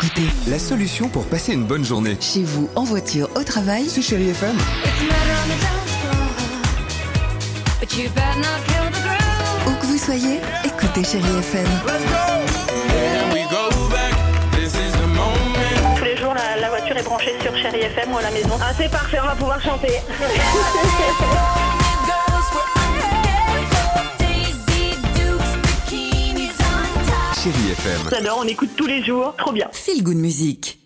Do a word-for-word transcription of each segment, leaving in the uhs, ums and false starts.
écoutez La solution pour passer une bonne journée. chez vous, en voiture, au travail, C'est Chérie F M. où que vous soyez, écoutez Chérie F M. Tous les jours, la, la voiture est branchée sur Chérie F M ou à la maison. Ah, c'est parfait, on va pouvoir chanter. Chérie F M. J'adore, on écoute tous les jours, trop bien. Feel Good Music.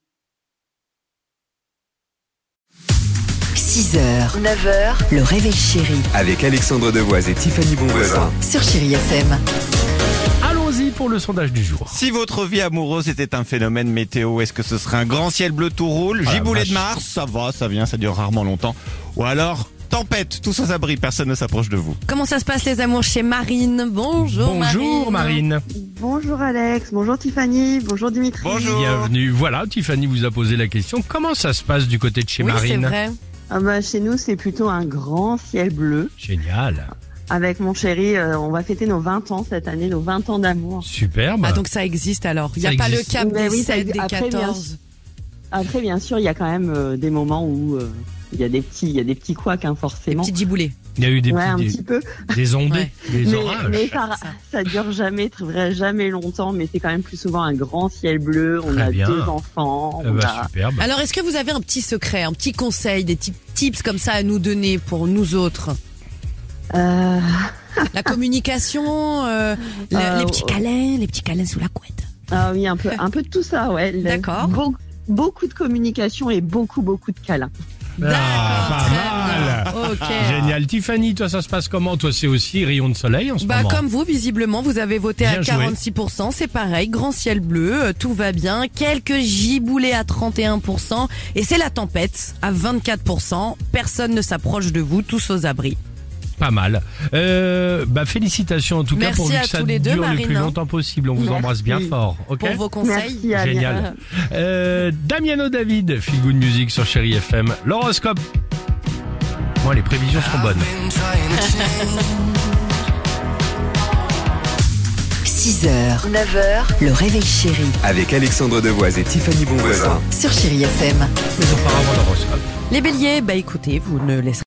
six heures, neuf heures, le réveil chéri Avec Alexandre Devoise et Tiffany Bonvoisin. sur Chérie F M. Allons-y pour le sondage du jour. Si votre vie amoureuse était un phénomène météo, est-ce que ce serait un grand ciel bleu tout roule, Ah, la giboulée vache. de Mars, ça va, ça vient, ça dure rarement longtemps, ou alors tempête, tous aux abris, personne ne s'approche de vous. Comment ça se passe les amours chez Marine? Bonjour, Bonjour Marine. Bonjour Alex, bonjour Tiffany, bonjour Dimitri. Bonjour. Bienvenue. Voilà, Tiffany vous a posé la question. Comment ça se passe du côté de chez Oui, c'est Marine? vrai. Ah bah, chez nous, c'est plutôt un grand ciel bleu. Génial. Avec mon chéri, euh, on va fêter nos vingt ans cette année, nos vingt ans d'amour. Superbe. Ah, donc ça existe alors. Il n'y a Ça pas le existe. cap Mais des oui, ça sept, existe. des Après, bien quatorze. Après, bien sûr, il y a quand même euh, des moments où euh, il y a des petits, il y a des petits couacs, hein, Des forcément. petits giboulés. Il y a eu des, Ouais, un petits, petit peu. des, des ondées, Ouais. des Mais, orages. mais ça, ça dure jamais, très- jamais longtemps, mais c'est quand même plus souvent un grand ciel bleu. On Très a bien. deux enfants. Eh on bah, a- superbe. Alors, est-ce que vous avez un petit secret, un petit conseil, des petits tips comme ça à nous donner pour nous autres? Euh, La communication, euh, le- Euh, les petits câlins, les petits câlins sous la couette. ah oui, un peu, un peu de tout ça, ouais. Le- D'accord. Beau- beaucoup de communication et beaucoup, beaucoup de câlins. D'accord, pas très mal. bien. Ok. Génial. Tiffany, toi ça se passe comment? Toi c'est aussi rayon de soleil en ce Bah moment. comme vous, visiblement, vous avez voté Bien à joué. quarante-six pour cent, c'est pareil, grand ciel bleu, euh, tout va bien, quelques giboulées à trente et un pour cent, et c'est la tempête à vingt-quatre pour cent, personne ne s'approche de vous, tous aux abris. Pas mal. Euh, bah félicitations en tout cas Merci pour à que ça tous les deux, dure le Marine, plus hein. longtemps possible. On vous Merci. embrasse bien fort. Ok. Pour vos conseils. Merci, Anne. Génial. Euh, Damiano David, Feel Good Music sur Chérie F M. L'horoscope. Moi, les prévisions seront bonnes. six heures, neuf heures, le réveil chéri Avec Alexandre Devoise et Tiffany Bonvoisin. sur Chérie F M. Mais auparavant l'horoscope. Les béliers, bah écoutez, vous ne laisserez